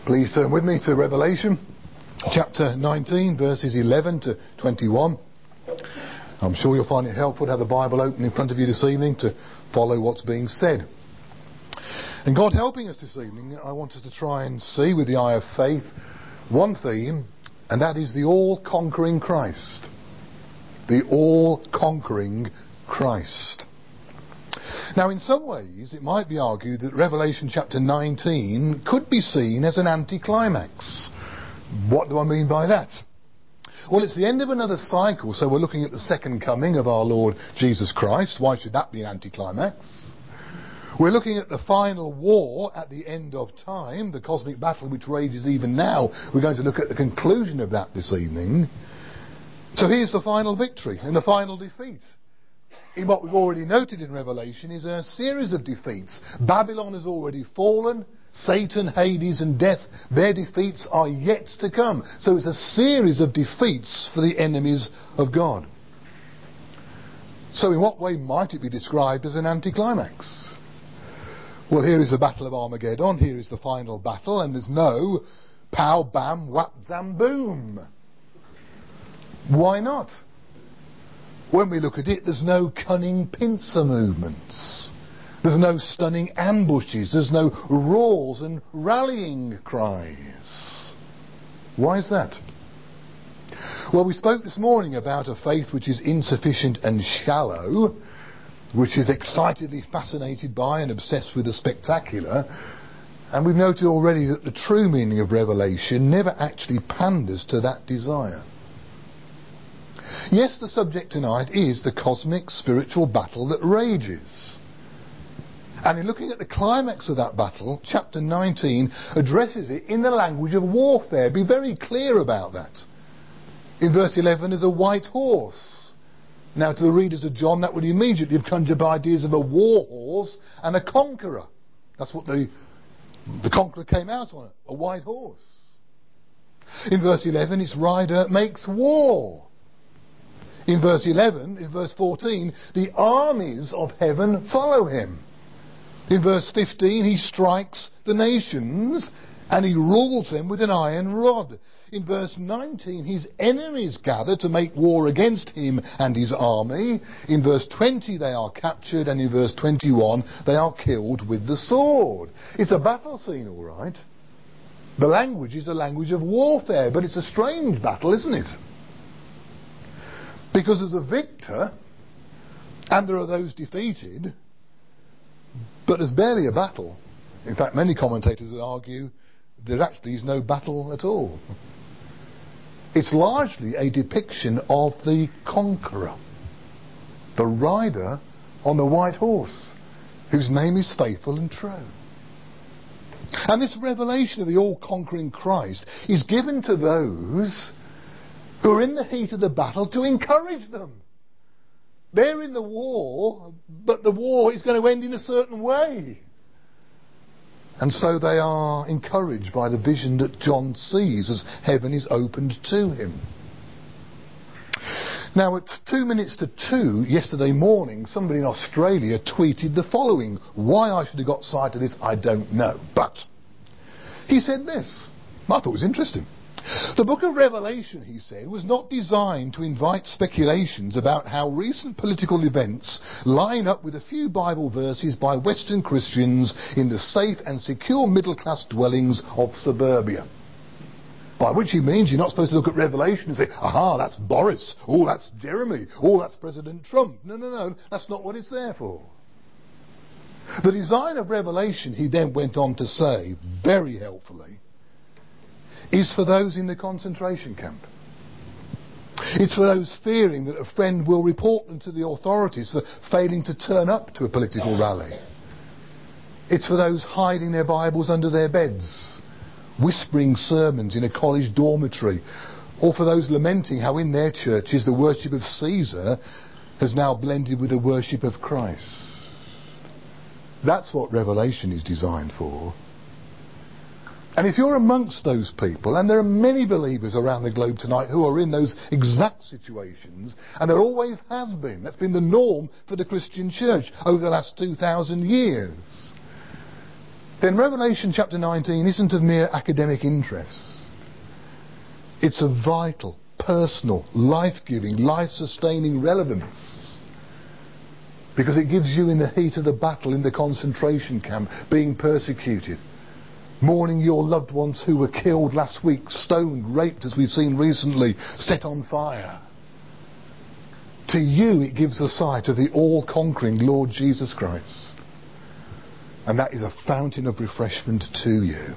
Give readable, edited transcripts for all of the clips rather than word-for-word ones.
Please turn with me to Revelation chapter 19 verses 11 to 21. I'm sure you'll find it helpful to have the Bible open in front of you this evening to follow what's being said. And God helping us this evening, I want us to try and see with the eye of faith one theme, and that is the all-conquering Christ. The all-conquering Christ. Now, in some ways, it might be argued that Revelation chapter 19 could be seen as an anticlimax. What do I mean by that? Well, it's the end of another cycle, so we're looking at the second coming of our Lord Jesus Christ. Why should that be an anticlimax? We're looking at the final war at the end of time, the cosmic battle which rages even now. We're going to look at the conclusion of that this evening. So here's the final victory and the final defeat. In what we've already noted in Revelation is a series of defeats. Babylon has already fallen. Satan, Hades and death, their defeats are yet to come. So it's a series of defeats for the enemies of God. So in what way might it be described as an anticlimax? Well, here is the Battle of Armageddon. Here is the final battle, and there's no pow, bam, whap, zam, boom. Why not? When we look at it, there's no cunning pincer movements. There's no stunning ambushes. There's no roars and rallying cries. Why is that? Well, we spoke this morning about a faith which is insufficient and shallow, which is excitedly fascinated by and obsessed with the spectacular. And we've noted already that the true meaning of Revelation never actually panders to that desire. Yes, the subject tonight is the cosmic spiritual battle that rages. And in looking at the climax of that battle, chapter 19 addresses it in the language of warfare. Be very clear about that. In verse 11 is a white horse. Now to the readers of John, that would immediately have conjured up ideas of a war horse and a conqueror. That's what the conqueror came out on, a white horse. In verse 11, its rider makes war. In verse 14, the armies of heaven follow him. In verse 15, he strikes the nations and he rules them with an iron rod. In verse 19, his enemies gather to make war against him and his army. In verse 20, they are captured, and in verse 21, they are killed with the sword. It's a battle scene, all right. The language is a language of warfare, but it's a strange battle, isn't it? Because there's a victor, and there are those defeated, but there's barely a battle. In fact, many commentators would argue there actually is no battle at all. It's largely a depiction of the conqueror, the rider on the white horse, whose name is Faithful and True. And this revelation of the all-conquering Christ is given to those who are in the heat of the battle to encourage them. They're in the war, but the war is going to end in a certain way. And so they are encouraged by the vision that John sees as heaven is opened to him. Now at 2 minutes to 2 yesterday morning, somebody in Australia tweeted the following. Why I should have got sight of this, I don't know. But he said this. I thought it was interesting. The book of Revelation, he said, was not designed to invite speculations about how recent political events line up with a few Bible verses by Western Christians in the safe and secure middle-class dwellings of suburbia. By which he means you're not supposed to look at Revelation and say, aha, that's Boris, oh, that's Jeremy, oh, that's President Trump. No, that's not what it's there for. The design of Revelation, he then went on to say, very helpfully, is for those in the concentration camp. It's for those fearing that a friend will report them to the authorities for failing to turn up to a political rally. It's for those hiding their Bibles under their beds, whispering sermons in a college dormitory, or for those lamenting how in their churches the worship of Caesar has now blended with the worship of Christ. That's what Revelation is designed for. And if you're amongst those people, and there are many believers around the globe tonight who are in those exact situations, and there always has been, that's been the norm for the Christian church over the last 2,000 years, then Revelation chapter 19 isn't of mere academic interest. It's of vital, personal, life-giving, life-sustaining relevance. Because it gives you in the heat of the battle, in the concentration camp, being persecuted, mourning your loved ones who were killed last week, stoned, raped, as we've seen recently, set on fire. To you it gives a sight of the all-conquering Lord Jesus Christ. And that is a fountain of refreshment to you.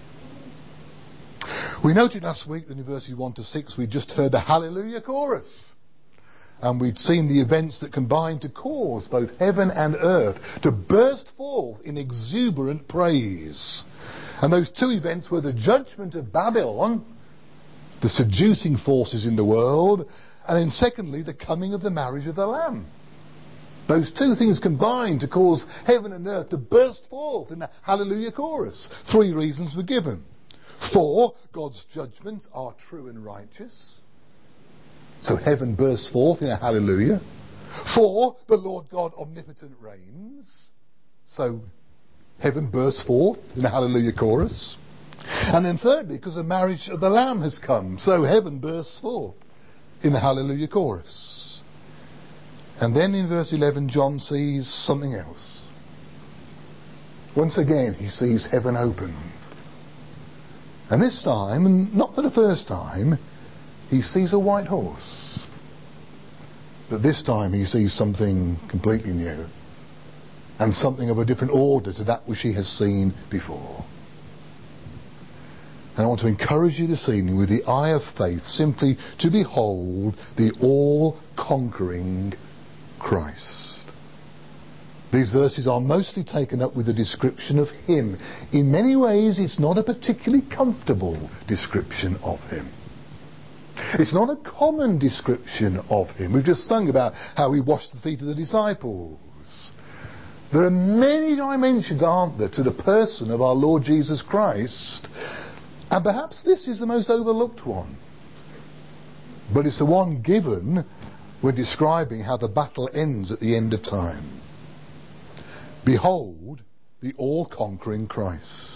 We noted last week that in verses 1 to 6 we'd just heard the Hallelujah chorus. And we'd seen the events that combined to cause both heaven and earth to burst forth in exuberant praise. And those two events were the judgment of Babylon, the seducing forces in the world, and then secondly, the coming of the marriage of the Lamb. Those two things combined to cause heaven and earth to burst forth in the Hallelujah chorus. 3 reasons were given. 4, God's judgments are true and righteous. So heaven bursts forth in a hallelujah. 4, the Lord God omnipotent reigns. So heaven bursts forth in a hallelujah chorus. And then thirdly, because the marriage of the Lamb has come, so heaven bursts forth in the hallelujah chorus. And then in verse 11 John sees something else. Once again he sees heaven open. And this time, and not for the first time, he sees a white horse. But this time he sees something completely new. And something of a different order to that which he has seen before. And I want to encourage you this evening with the eye of faith simply to behold the all-conquering Christ. These verses are mostly taken up with a description of him. In many ways it's not a particularly comfortable description of him. It's not a common description of him. We've just sung about how he washed the feet of the disciples. There are many dimensions, aren't there, to the person of our Lord Jesus Christ. And perhaps this is the most overlooked one. But it's the one given when describing how the battle ends at the end of time. Behold the all-conquering Christ.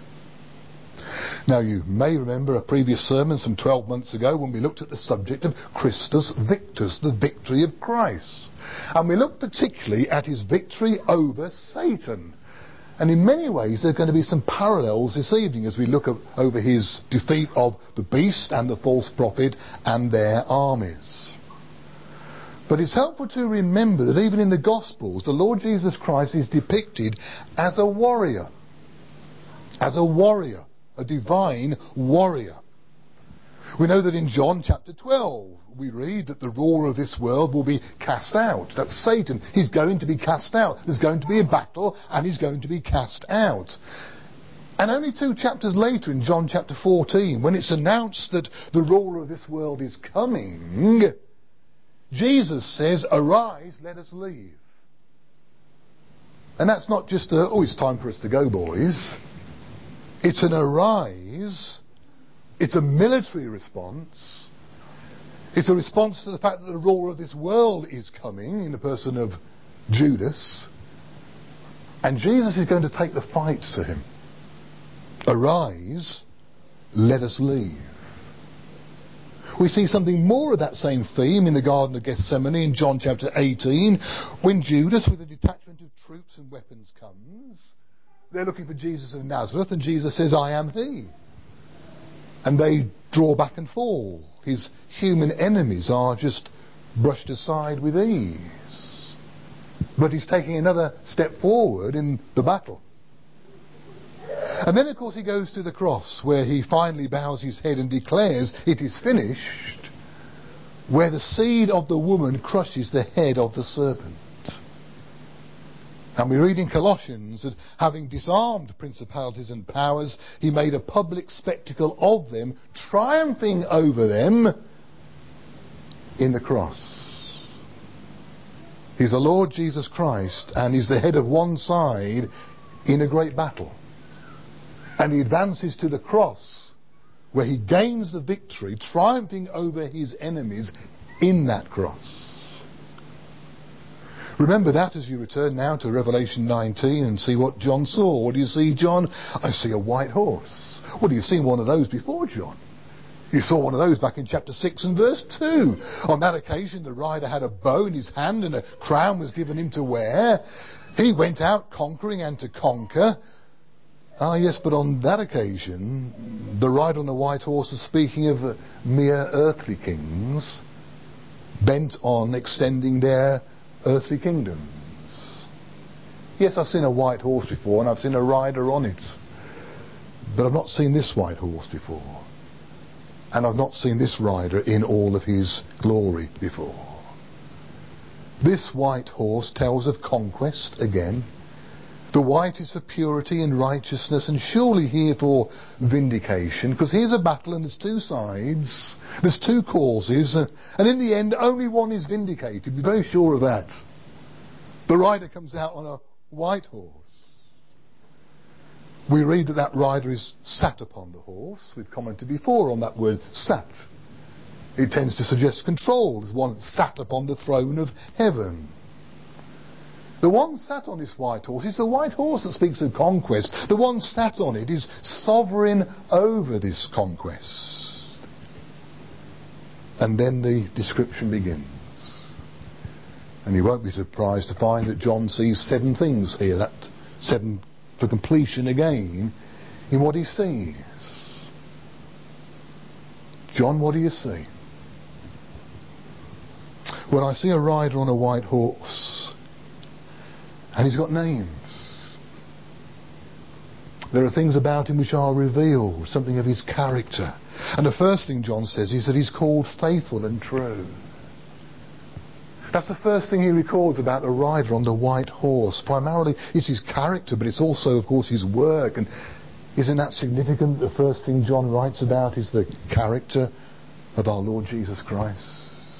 Now you may remember a previous sermon some 12 months ago when we looked at the subject of Christus Victus, the victory of Christ. And we looked particularly at his victory over Satan. And in many ways there are going to be some parallels this evening as we look over his defeat of the beast and the false prophet and their armies. But it's helpful to remember that even in the Gospels the Lord Jesus Christ is depicted as a warrior. As a warrior. A divine warrior. We know that in John chapter 12 we read that the ruler of this world will be cast out. That's Satan. He's going to be cast out. There's going to be a battle and he's going to be cast out. And only 2 chapters later in John chapter 14, when it's announced that the ruler of this world is coming, Jesus says, "Arise, let us leave." And that's not just it's time for us to go, boys. It's an arise. It's a military response. It's a response to the fact that the ruler of this world is coming in the person of Judas. And Jesus is going to take the fight to him. Arise, let us leave. We see something more of that same theme in the Garden of Gethsemane in John chapter 18, when Judas with a detachment of troops and weapons comes. They're looking for Jesus of Nazareth, and Jesus says, "I am he." And they draw back and fall. His human enemies are just brushed aside with ease. But he's taking another step forward in the battle. And then, of course, he goes to the cross, where he finally bows his head and declares, "It is finished," where the seed of the woman crushes the head of the serpent. And we read in Colossians that having disarmed principalities and powers, he made a public spectacle of them, triumphing over them in the cross. He's the Lord Jesus Christ, and he's the head of one side in a great battle. And he advances to the cross, where he gains the victory, triumphing over his enemies in that cross. Remember that as you return now to Revelation 19 and see what John saw. What do you see, John? I see a white horse. Well, you've seen one of those before, John. You saw one of those back in chapter 6 and verse 2. On that occasion, the rider had a bow in his hand and a crown was given him to wear. He went out conquering and to conquer. Ah, yes, but on that occasion, the rider on the white horse was speaking of mere earthly kings bent on extending their earthly kingdoms. Yes, I've seen a white horse before and I've seen a rider on it. But I've not seen this white horse before. And I've not seen this rider in all of his glory before. This white horse tells of conquest again. The white is for purity and righteousness, and surely here for vindication, because here's a battle and there's two sides, there's two causes, and in the end only one is vindicated. Be very sure of that. The rider comes out on a white horse. We read that that rider is sat upon the horse. We've commented before on that word sat. It tends to suggest control. There's one sat upon the throne of heaven. The one sat on this white horse is the white horse that speaks of conquest. The one sat on it is sovereign over this conquest. And then the description begins. And you won't be surprised to find that John sees 7 things here. That 7 for completion again in what he sees. John, what do you see? Well, I see a rider on a white horse. And he's got names. There are things about him which are revealed, something of his character. And the first thing John says is that he's called faithful and true. That's the first thing he records about the rider on the white horse. Primarily it's his character, but it's also, of course, his work. And isn't that significant? The first thing John writes about is the character of our Lord Jesus Christ.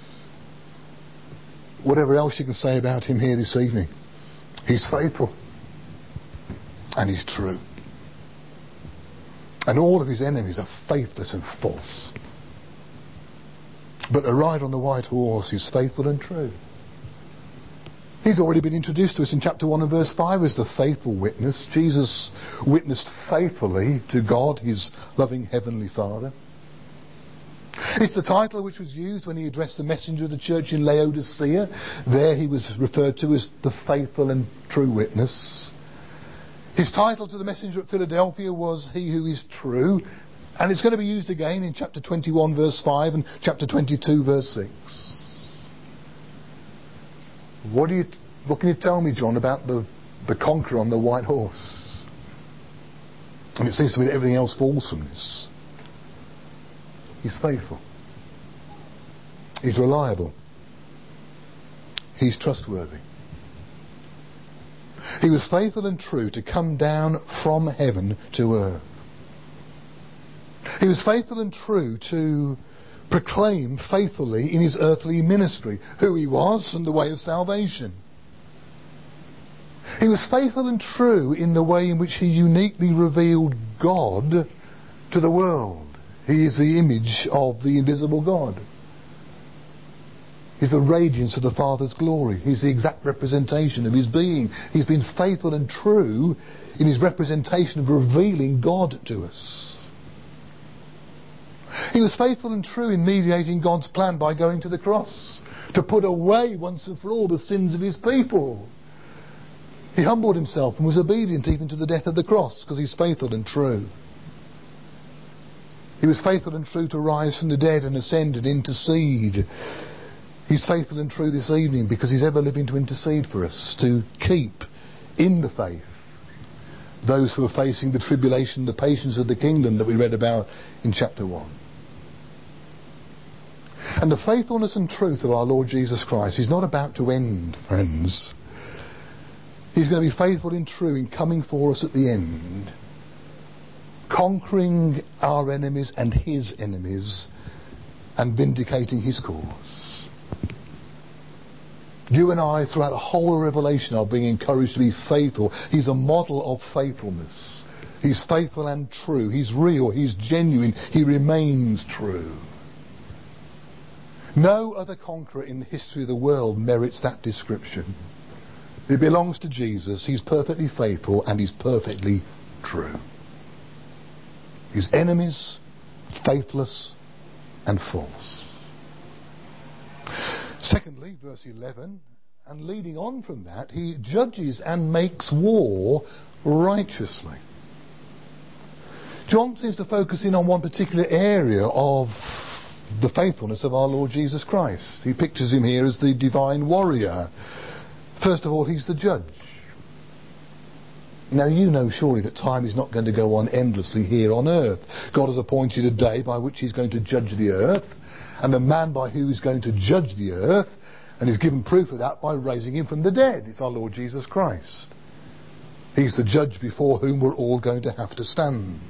Whatever else you can say about him here this evening, he's faithful and he's true. And all of his enemies are faithless and false. But the rider on the white horse is faithful and true. He's already been introduced to us in chapter 1 and verse 5 as the faithful witness. Jesus witnessed faithfully to God, his loving heavenly Father. It's the title which was used when he addressed the messenger of the church in Laodicea. There he was referred to as the faithful and true witness. His title to the messenger at Philadelphia was He Who Is True. And it's going to be used again in chapter 21 verse 5 and chapter 22 verse 6. What can you tell me, John, about the conqueror on the white horse? And it seems to me that everything else falls from this. He's faithful. He's reliable. He's trustworthy. He was faithful and true to come down from heaven to earth. He was faithful and true to proclaim faithfully in his earthly ministry who he was and the way of salvation. He was faithful and true in the way in which he uniquely revealed God to the world. He is the image of the invisible God. He's the radiance of the Father's glory. He's the exact representation of his being. He's been faithful and true in his representation of revealing God to us. He was faithful and true in mediating God's plan by going to the cross to put away once and for all the sins of his people. He humbled himself and was obedient even to the death of the cross because he's faithful and true. He was faithful and true to rise from the dead and ascend and intercede. He's faithful and true this evening because he's ever living to intercede for us, to keep in the faith those who are facing the tribulation, the patience of the kingdom that we read about in chapter 1. And the faithfulness and truth of our Lord Jesus Christ is not about to end, friends. He's going to be faithful and true in coming for us at the end, conquering our enemies and his enemies and vindicating his cause. You and I, throughout the whole of Revelation, are being encouraged to be faithful. He's a model of faithfulness. He's faithful and true. He's real. He's genuine. He remains true. No other conqueror in the history of the world merits that description. It belongs to Jesus. He's perfectly faithful and he's perfectly true. His enemies, faithless and false. Secondly, verse 11, and leading on from that, he judges and makes war righteously. John seems to focus in on one particular area of the faithfulness of our Lord Jesus Christ. He pictures him here as the divine warrior. First of all, he's the judge. Now you know surely that time is not going to go on endlessly here on earth. God has appointed a day by which he's going to judge the earth, and the man by whom he's going to judge the earth, and he's given proof of that by raising him from the dead. It's our Lord Jesus Christ. He's the judge before whom we're all going to have to stand.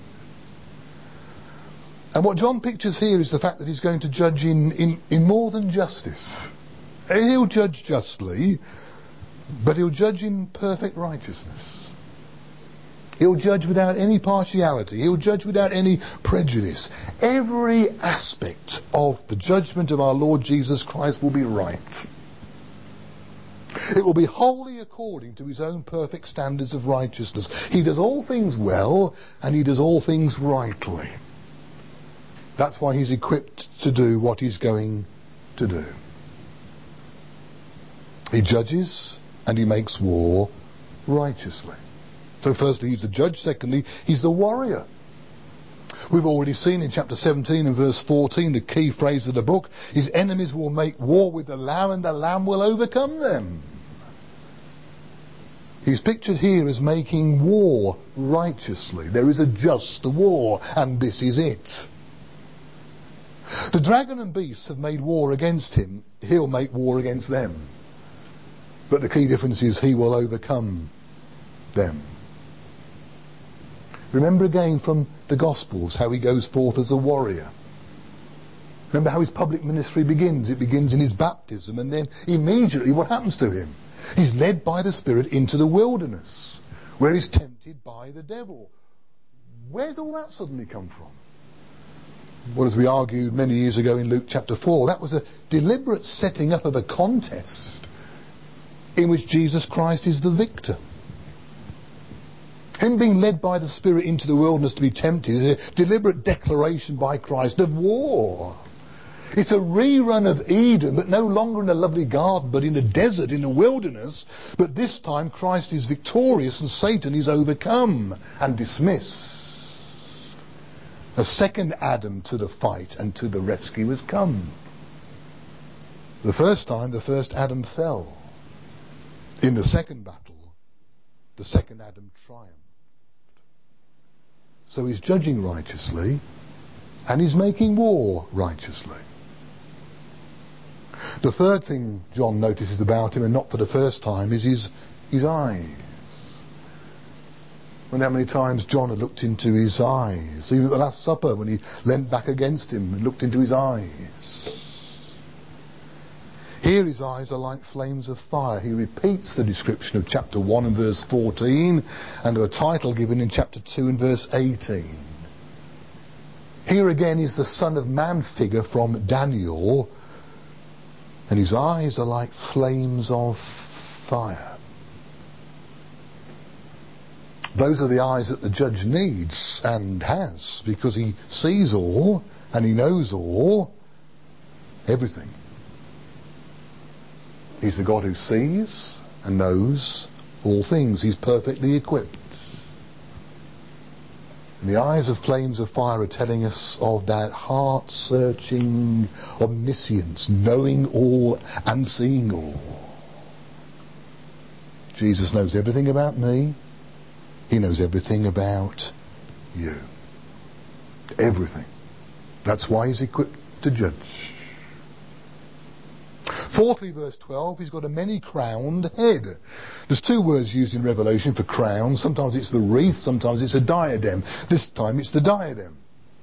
And what John pictures here is the fact that he's going to judge in more than justice. He'll judge justly, but he'll judge in perfect righteousness. He'll judge without any partiality. He'll judge without any prejudice. Every aspect of the judgment of our Lord Jesus Christ will be right. It will be wholly according to his own perfect standards of righteousness. He does all things well, and he does all things rightly. That's why he's equipped to do what he's going to do. He judges and he makes war righteously. So firstly, he's the judge. Secondly, he's the warrior. We've already seen in chapter 17 and verse 14, the key phrase of the book, his enemies will make war with the Lamb and the Lamb will overcome them. He's pictured here as making war righteously. There is a just war, and this is it. The dragon and beast have made war against him. He'll make war against them. But the key difference is he will overcome them. Remember again from the Gospels how he goes forth as a warrior. Remember how his public ministry begins. It begins in his baptism, and then immediately what happens to him? He's led by the Spirit into the wilderness, where he's tempted by the devil. Where's all that suddenly come from? Well, as we argued many years ago in Luke chapter 4, that was a deliberate setting up of a contest in which Jesus Christ is the victor. Him being led by the Spirit into the wilderness to be tempted is a deliberate declaration by Christ of war. It's a rerun of Eden, but no longer in a lovely garden, but in a desert, in a wilderness. But this time Christ is victorious and Satan is overcome and dismissed. A second Adam to the fight and to the rescue has come. The first time, the first Adam fell. In the second battle, the second Adam triumphed. So he's judging righteously and he's making war righteously. The third thing John notices about him, and not for the first time, is his eyes. I wonder how many times John had looked into his eyes. Even at the Last Supper, when he leant back against him and looked into his eyes. Here his eyes are like flames of fire. He repeats the description of chapter 1 and verse 14, and a title given in chapter 2 and verse 18. Here again is the Son of Man figure from Daniel, and his eyes are like flames of fire. Those are the eyes that the judge needs and has, because he sees all and he knows all, everything. He's the God who sees and knows all things. He's perfectly equipped. And the eyes of flames of fire are telling us of that heart-searching omniscience, knowing all and seeing all. Jesus knows everything about me. He knows everything about you. Everything. That's why he's equipped to judge. Fourthly, verse 12, he's got a many-crowned head. There's two words used in Revelation for crown. Sometimes it's the wreath, sometimes it's a diadem. This time it's the diadem.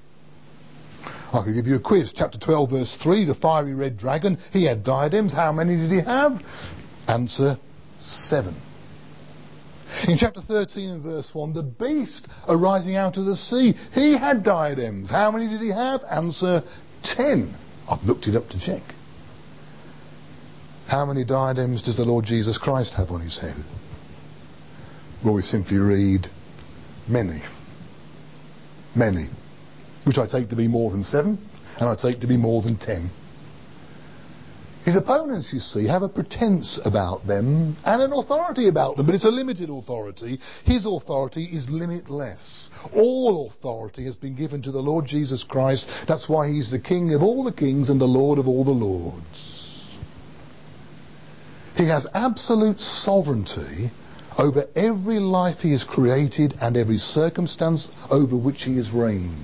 I could give you a quiz. Chapter 12, verse 3, the fiery red dragon, he had diadems. How many did he have? Answer, 7. In chapter 13 and verse 1, the beast arising out of the sea, he had diadems. How many did he have? Answer, 10. I've looked it up to check. How many diadems does the Lord Jesus Christ have on his head? Well, we simply read, many. Many. Which I take to be more than 7, and I take to be more than 10. His opponents, you see, have a pretense about them and an authority about them, but it's a limited authority. His authority is limitless. All authority has been given to the Lord Jesus Christ. That's why he's the King of all the kings and the Lord of all the lords. He has absolute sovereignty over every life he has created and every circumstance over which he has reigned.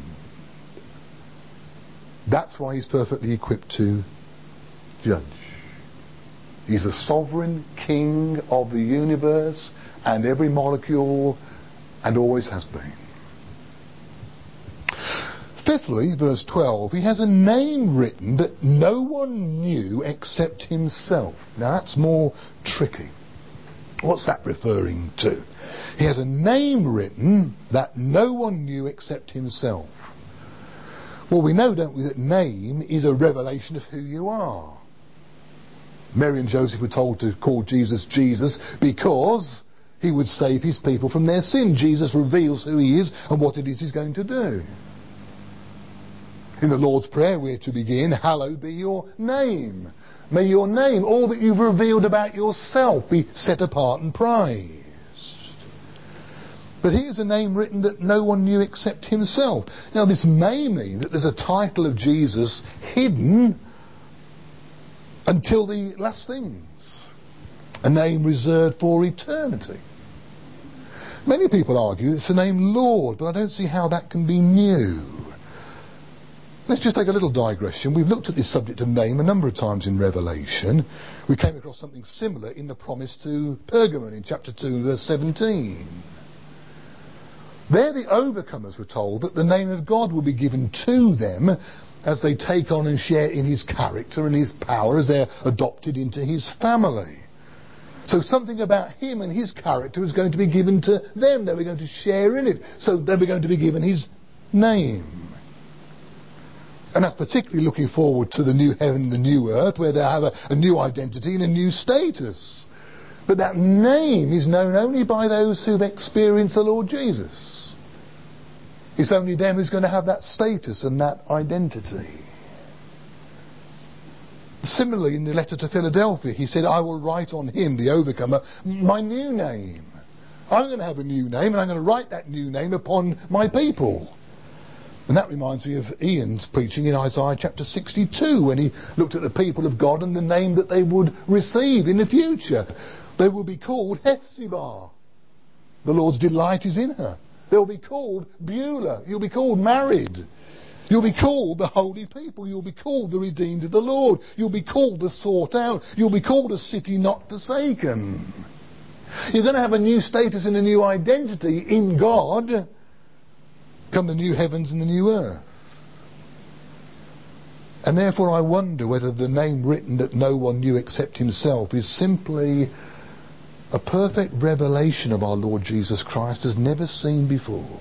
That's why he's perfectly equipped to judge. He's a sovereign king of the universe and every molecule, and always has been. Fifthly, verse 12, he has a name written that no one knew except himself. Now that's more tricky. What's that referring to? He has a name written that no one knew except himself. Well, we know, don't we, that name is a revelation of who you are. Mary and Joseph were told to call Jesus Jesus because he would save his people from their sin. Jesus reveals who he is and what it is he's going to do. In the Lord's Prayer we're to begin, hallowed be your name. May your name, all that you've revealed about yourself, be set apart and prized. But here's a name written that no one knew except himself. Now this may mean that there's a title of Jesus hidden until the last things. A name reserved for eternity. Many people argue it's the name Lord, but I don't see how that can be new. Let's just take a little digression. We've looked at this subject of name a number of times in Revelation. We came across something similar in the promise to Pergamon in chapter 2 verse 17. There the overcomers were told that the name of God will be given to them as they take on and share in his character and his power as they're adopted into his family. So something about him and his character was going to be given to them. They were going to share in it. So they were going to be given his name. And that's particularly looking forward to the new heaven and the new earth, where they'll have a new identity and a new status. But that name is known only by those who've experienced the Lord Jesus. It's only them who's going to have that status and that identity. Similarly, in the letter to Philadelphia, he said, I will write on him, the overcomer, my new name. I'm going to have a new name, and I'm going to write that new name upon my people. And that reminds me of Ian's preaching in Isaiah chapter 62, when he looked at the people of God and the name that they would receive in the future. They will be called Hephzibah. The Lord's delight is in her. They'll be called Beulah. You'll be called married. You'll be called the holy people. You'll be called the redeemed of the Lord. You'll be called the sought out. You'll be called a city not forsaken. You're going to have a new status and a new identity in God come the new heavens and the new earth. And therefore I wonder whether the name written that no one knew except himself is simply a perfect revelation of our Lord Jesus Christ as never seen before.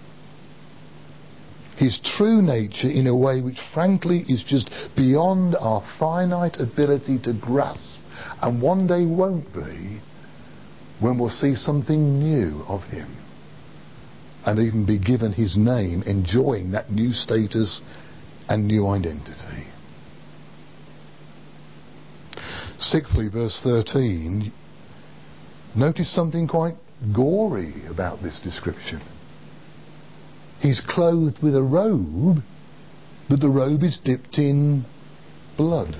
His true nature in a way which frankly is just beyond our finite ability to grasp, and one day won't be, when we'll see something new of him and even be given his name, enjoying that new status and new identity. Sixthly, verse 13, notice something quite gory about this description. He's clothed with a robe, but the robe is dipped in blood.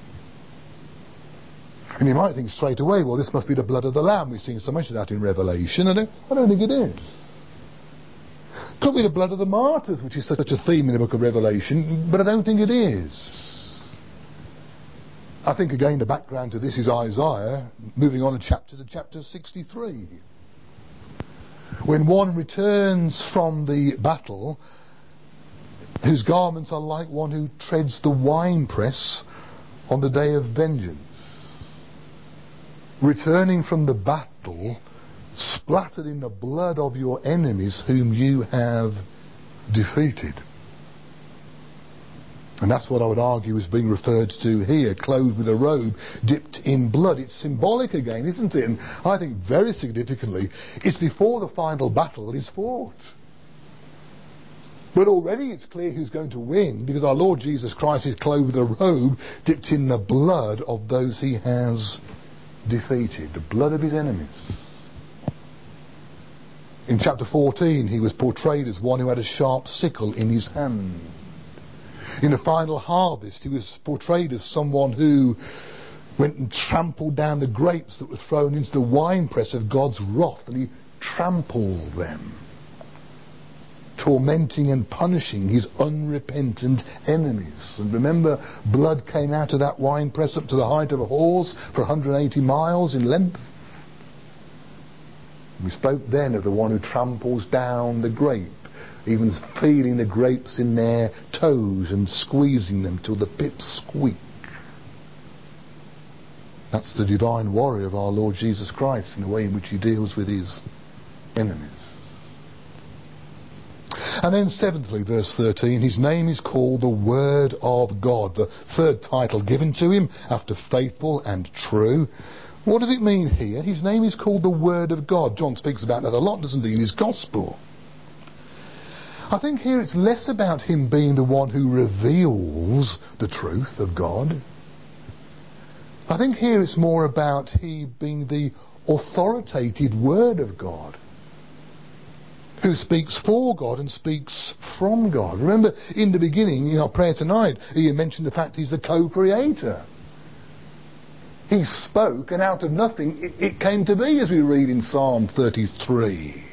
And you might think straight away, well, this must be the blood of the Lamb. We've seen so much of that in Revelation. I don't think it is. Could be the blood of the martyrs, which is such a theme in the book of Revelation, but I don't think it is. I think again the background to this is Isaiah, moving on to chapter 63. When one returns from the battle, whose garments are like one who treads the winepress on the day of vengeance. Returning from the battle, splattered in the blood of your enemies whom you have defeated. And that's what I would argue is being referred to here, clothed with a robe dipped in blood. It's symbolic again, isn't it? And I think very significantly, it's before the final battle is fought. But already it's clear who's going to win, because our Lord Jesus Christ is clothed with a robe dipped in the blood of those he has defeated, the blood of his enemies. In chapter 14, he was portrayed as one who had a sharp sickle in his hand. In the final harvest, he was portrayed as someone who went and trampled down the grapes that were thrown into the winepress of God's wrath, and he trampled them, tormenting and punishing his unrepentant enemies. And remember, blood came out of that winepress up to the height of a horse for 180 miles in length. We spoke then of the one who tramples down the grape, even feeling the grapes in their toes and squeezing them till the pips squeak. That's the divine warrior of our Lord Jesus Christ in the way in which he deals with his enemies. And then seventhly, verse 13, his name is called the Word of God, the third title given to him after faithful and true. What does it mean here? His name is called the Word of God. John speaks about that a lot, doesn't he, in his Gospel. I think here it's less about him being the one who reveals the truth of God. I think here it's more about he being the authoritative Word of God, who speaks for God and speaks from God. Remember, in the beginning, in our prayer tonight, Ian mentioned the fact he's the co-creator. He spoke, and out of nothing it came to be, as we read in Psalm 33.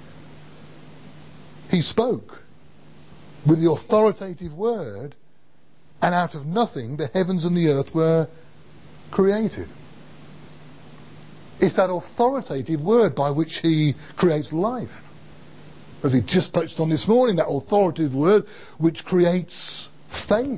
He spoke with the authoritative word, and out of nothing the heavens and the earth were created. It's that authoritative word by which he creates life. As we just touched on this morning, that authoritative word which creates faith.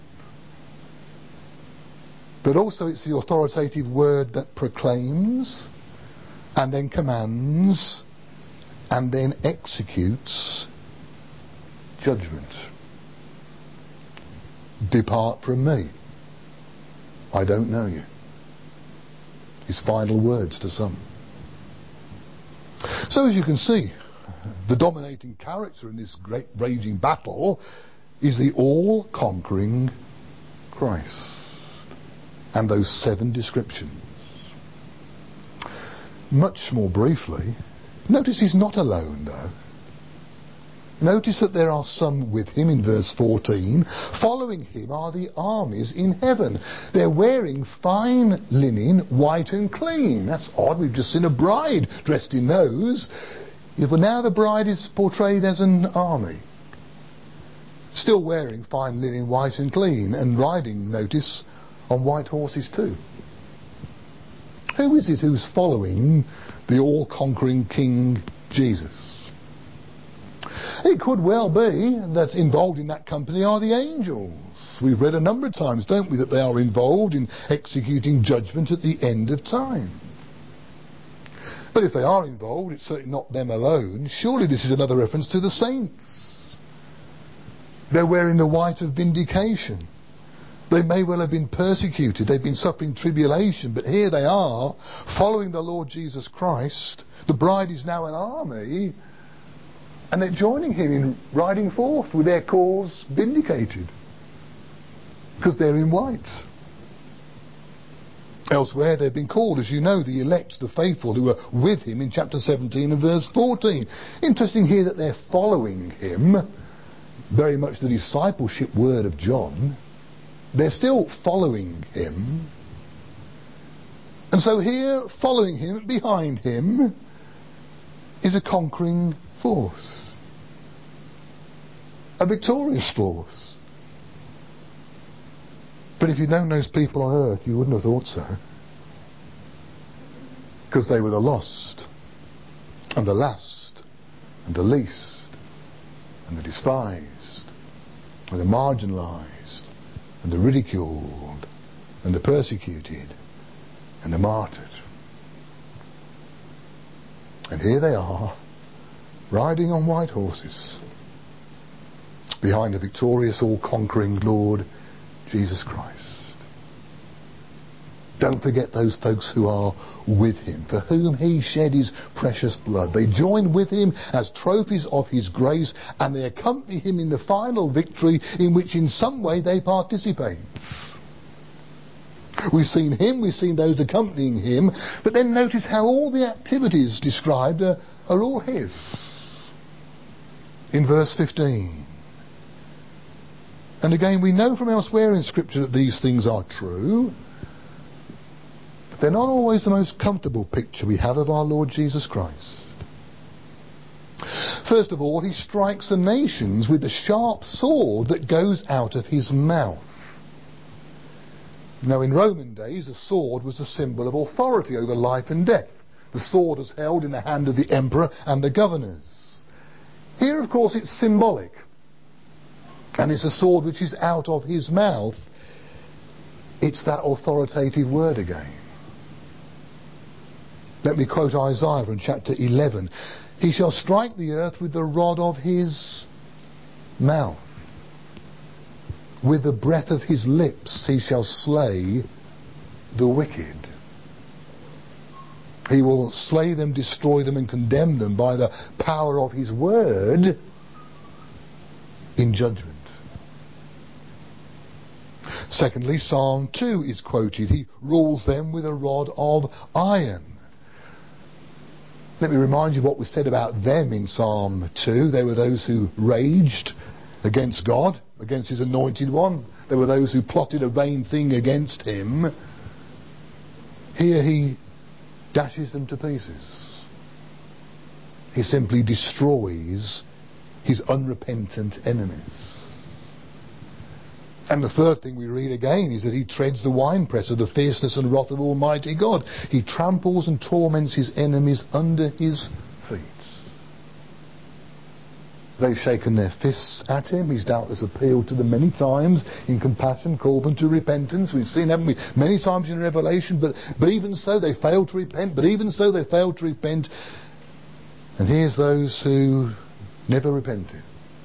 But also it's the authoritative word that proclaims and then commands and then executes judgment. Depart from me. I don't know you. His final words to some. So as you can see, the dominating character in this great raging battle is the all-conquering Christ. And those 7 descriptions. Much more briefly, notice he's not alone though. Notice that there are some with him in verse 14. Following him are the armies in heaven. They're wearing fine linen, white and clean. That's odd, we've just seen a bride dressed in those. Yeah, but now the bride is portrayed as an army. Still wearing fine linen, white and clean, and riding, notice, on white horses too. Who is it who's following the all-conquering King Jesus? It could well be that involved in that company are the angels. We've read a number of times, don't we, that they are involved in executing judgment at the end of time. But if they are involved, it's certainly not them alone. Surely this is another reference to the saints. They're wearing the white of vindication. They may well have been persecuted, they've been suffering tribulation, but here they are, following the Lord Jesus Christ. The bride is now an army, and they're joining him in riding forth with their cause vindicated, because they're in white. Elsewhere they've been called, as you know, the elect, the faithful, who are with him in chapter 17 and verse 14. Interesting here that they're following him, very much the discipleship word of John. They're still following him. And so here, following him, behind him, is a conquering force. A victorious force. But if you'd known those people on earth, you wouldn't have thought so. Because they were the lost, and the last, and the least, and the despised, and the marginalised, and the ridiculed, and the persecuted, and the martyred. And here they are, riding on white horses. behind the victorious, all-conquering Lord Jesus Christ. Don't forget those folks who are with him, for whom he shed his precious blood. They join with him as trophies of his grace, and they accompany him in the final victory in which in some way they participate. We've seen him, we've seen those accompanying him, but then notice how all the activities described are all his. In verse 15. And again, we know from elsewhere in Scripture that these things are true. They're not always the most comfortable picture we have of our Lord Jesus Christ. First of all, he strikes the nations with the sharp sword that goes out of his mouth. Now, in Roman days, a sword was a symbol of authority over life and death. The sword was held in the hand of the emperor and the governors. Here, of course, it's symbolic. And it's a sword which is out of his mouth. It's that authoritative word again. Let me quote Isaiah in chapter 11. He shall strike the earth with the rod of his mouth. With the breath of his lips he shall slay the wicked. He will slay them, destroy them and condemn them by the power of his word in judgment. Secondly, Psalm 2 is quoted. He rules them with a rod of iron. Let me remind you what was said about them in Psalm 2. They were those who raged against God, against his anointed one. They were those who plotted a vain thing against him. Here he dashes them to pieces. He simply destroys his unrepentant enemies. And the third thing we read again is that he treads the winepress of the fierceness and wrath of Almighty God. He tramples and torments his enemies under his feet. They've shaken their fists at him. He's doubtless appealed to them many times in compassion, called them to repentance. We've seen, haven't we, many times in Revelation, but even so they failed to repent. And here's those who never repented.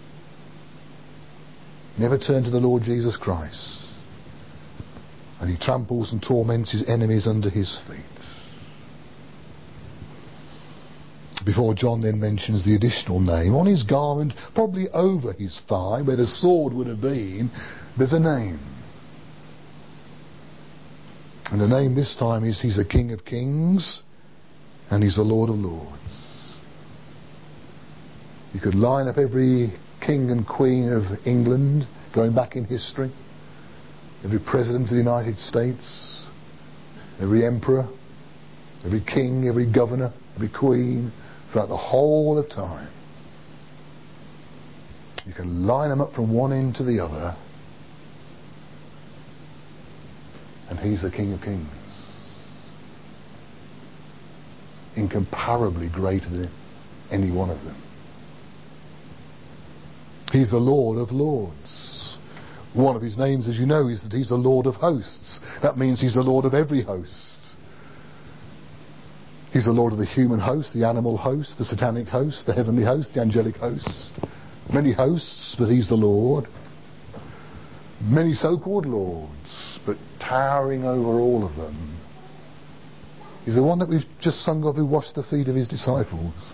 Never turned to the Lord Jesus Christ. And he tramples and torments his enemies under his feet. Before John then mentions the additional name, on his garment, probably over his thigh, where the sword would have been, there's a name. And the name this time is he's the King of Kings and he's the Lord of Lords. You could line up every king and queen of England going back in history, every president of the United States, every emperor, every king, every governor, every queen, throughout the whole of time. You can line them up from one end to the other, and he's the King of Kings, incomparably greater than any one of them. He's the Lord of Lords. One of his names, as you know, is that he's the Lord of Hosts. That means he's the Lord of every host. He's the Lord of the human host, the animal host, the satanic host, the heavenly host, the angelic host. Many hosts, but he's the Lord. Many so-called lords, but towering over all of them. He's the one that we've just sung of, who washed the feet of his disciples.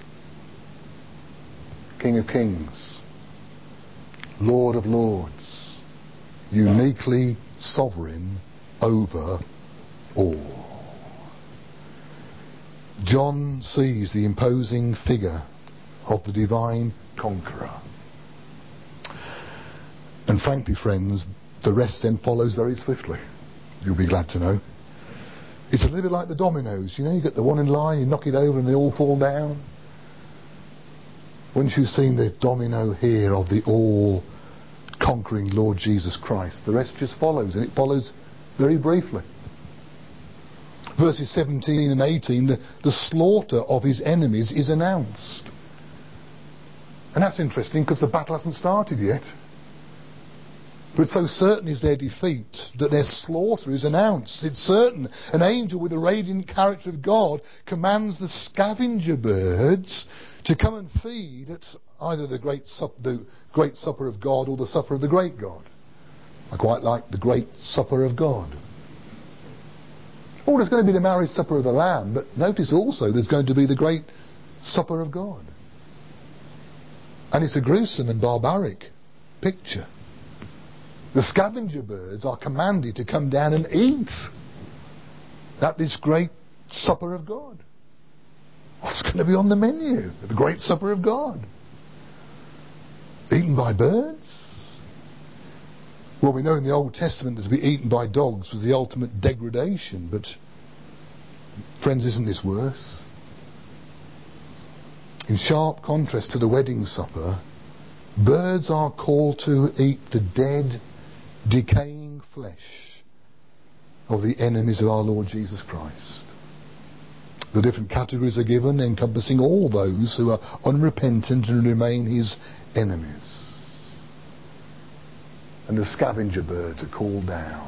King of Kings. Lord of Lords, uniquely sovereign over all. John sees the imposing figure of the divine conqueror. And frankly, friends, the rest then follows very swiftly. You'll be glad to know. It's a little bit like the dominoes. You know, you get the one in line, you knock it over and they all fall down. Once you've seen the domino here of the all-conquering Lord Jesus Christ, the rest just follows, and it follows very briefly. Verses 17 and 18, the slaughter of his enemies is announced. And that's interesting because the battle hasn't started yet. But so certain is their defeat that their slaughter is announced. It's certain. An angel with the radiant character of God commands the scavenger birds to come and feed at either the great supper of God or the supper of the great God. I quite like the great supper of God. Oh, there's going to be the marriage supper of the Lamb, but notice also there's going to be the great supper of God. And it's a gruesome and barbaric picture. The scavenger birds are commanded to come down and eat at this great supper of God. What's going to be on the menu? The great supper of God. Eaten by birds? Well, we know in the Old Testament that to be eaten by dogs was the ultimate degradation, but friends, isn't this worse? In sharp contrast to the wedding supper, birds are called to eat the dead, decaying flesh of the enemies of our Lord Jesus Christ. The different categories are given, encompassing all those who are unrepentant and remain his enemies. And the scavenger birds are called down.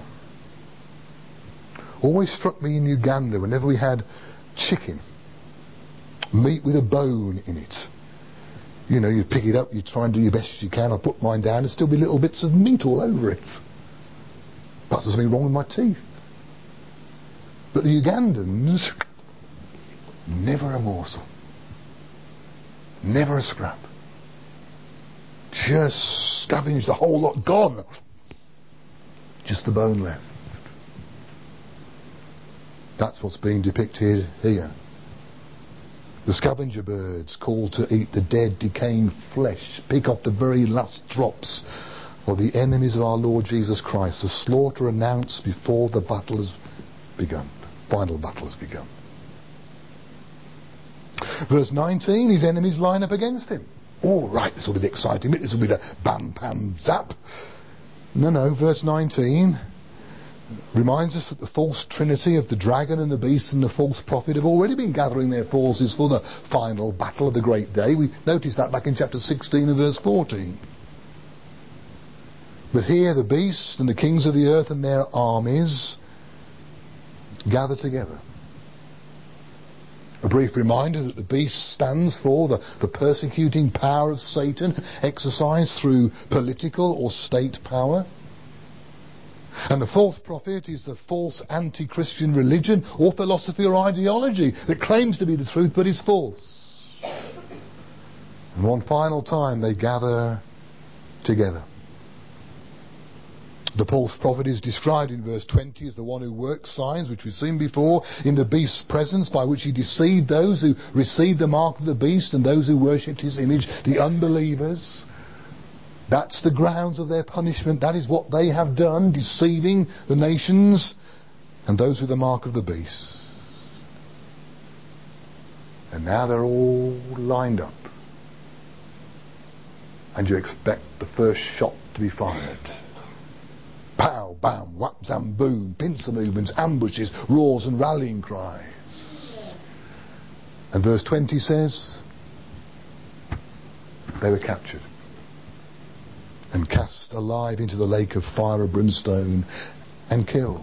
Always struck me in Uganda whenever we had chicken, meat with a bone in it. You know, you pick it up, you try and do your best you can. I put mine down, there'd still be little bits of meat all over it. Perhaps there's something wrong with my teeth. But the Ugandans, never a morsel. Never a scrap. Just scavenged the whole lot, gone. Just the bone left. That's what's being depicted here. The scavenger birds called to eat the dead, decaying flesh, pick off the very last drops of the enemies of our Lord Jesus Christ. The slaughter announced before the battle has begun. Final battle has begun. Verse 19, his enemies line up against him. Oh, right, this will be the exciting bit. This will be the bam, pam, zap. No, verse 19 reminds us that the false trinity of the dragon and the beast and the false prophet have already been gathering their forces for the final battle of the great day. We noticed that back in chapter 16 and verse 14. But here the beast and the kings of the earth and their armies gather together. A brief reminder that the beast stands for the persecuting power of Satan exercised through political or state power. And the false prophet is the false anti-Christian religion or philosophy or ideology that claims to be the truth but is false. And one final time they gather together. The false prophet is described in verse 20 as the one who works signs, which we've seen before, in the beast's presence, by which he deceived those who received the mark of the beast and those who worshipped his image, the unbelievers. That's the grounds of their punishment. That is what they have done, deceiving the nations and those with the mark of the beast. And now they're all lined up. And you expect the first shot to be fired. Pow, bam, whap, zam, boom, pincer movements, ambushes, roars and rallying cries. And verse 20 says, they were captured and cast alive into the lake of fire and brimstone and killed.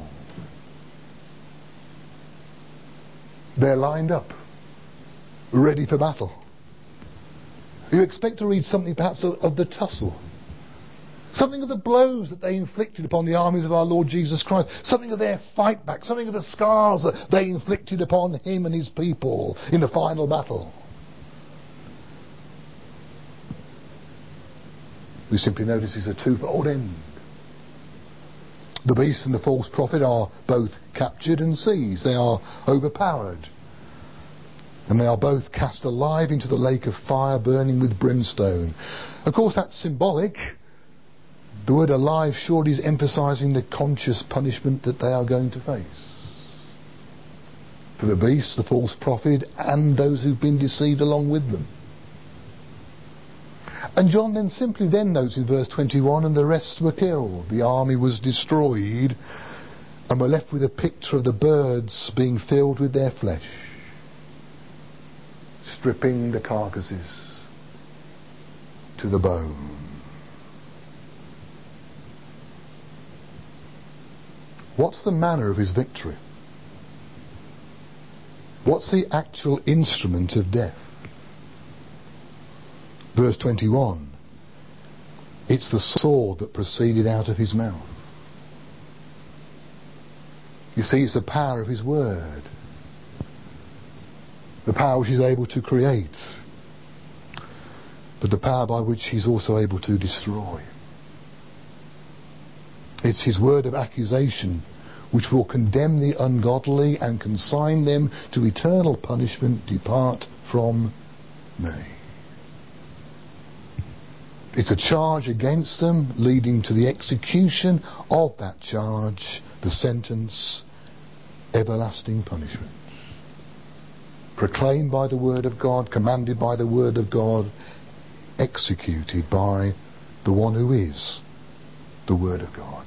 They're lined up, ready for battle. You expect to read something perhaps of the tussle. Something of the blows that they inflicted upon the armies of our Lord Jesus Christ. Something of their fight back. Something of the scars that they inflicted upon him and his people in the final battle. We simply notice it's a twofold end. The beast and the false prophet are both captured and seized. They are overpowered. And they are both cast alive into the lake of fire burning with brimstone. Of course, that's symbolic. The word alive surely is emphasizing the conscious punishment that they are going to face. For the beast, the false prophet, and those who've been deceived along with them. And John then simply notes in verse 21, and the rest were killed. The army was destroyed, and we're left with a picture of the birds being filled with their flesh, stripping the carcasses to the bone. What's the manner of his victory? What's the actual instrument of death? Verse 21. It's the sword that proceeded out of his mouth. You see, it's the power of his word. The power which he's able to create. But the power by which he's also able to destroy. It's his word of accusation which will condemn the ungodly and consign them to eternal punishment. Depart from me. It's a charge against them, leading to the execution of that charge, the sentence, everlasting punishment. Proclaimed by the word of God, commanded by the word of God, executed by the one who is the word of God.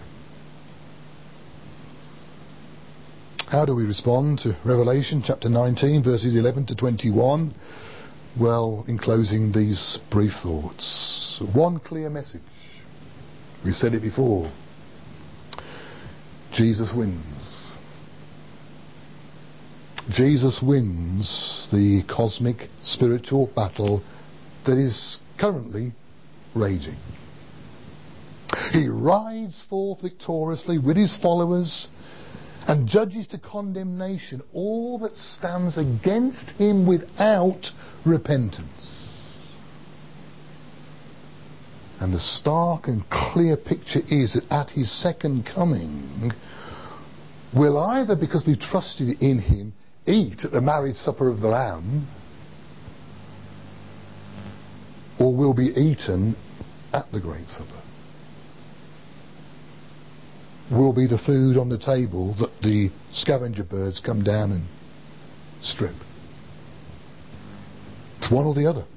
How do we respond to Revelation chapter 19 verses 11 to 21? Well, in closing, these brief thoughts. One clear message. We said it before. Jesus wins. Jesus wins the cosmic spiritual battle that is currently raging. He rides forth victoriously with his followers and judges to condemnation all that stands against him without repentance. And the stark and clear picture is that at his second coming, we'll either, because we've trusted in him, eat at the marriage supper of the Lamb, or we'll be eaten at the great supper. Will be the food on the table that the scavenger birds come down and strip. It's one or the other.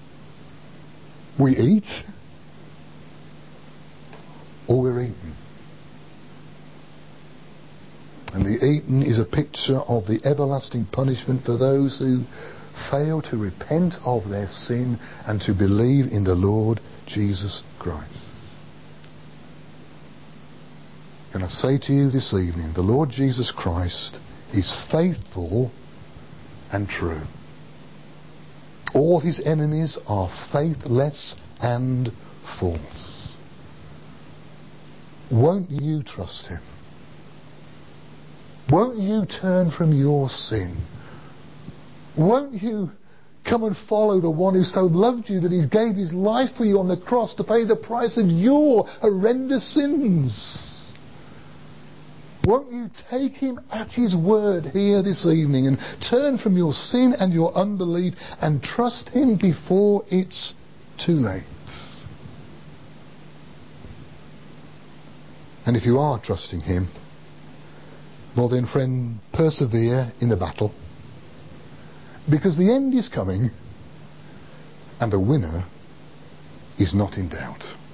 We eat or we're eaten. And the eaten is a picture of the everlasting punishment for those who fail to repent of their sin and to believe in the Lord Jesus Christ. Can I say to you this evening, the Lord Jesus Christ is faithful and true. All his enemies are faithless and false. Won't you trust him? Won't you turn from your sin? Won't you come and follow the one who so loved you that he gave his life for you on the cross to pay the price of your horrendous sins? Won't you take him at his word here this evening and turn from your sin and your unbelief and trust him before it's too late? And if you are trusting him, well then, friend, persevere in the battle, because the end is coming and the winner is not in doubt.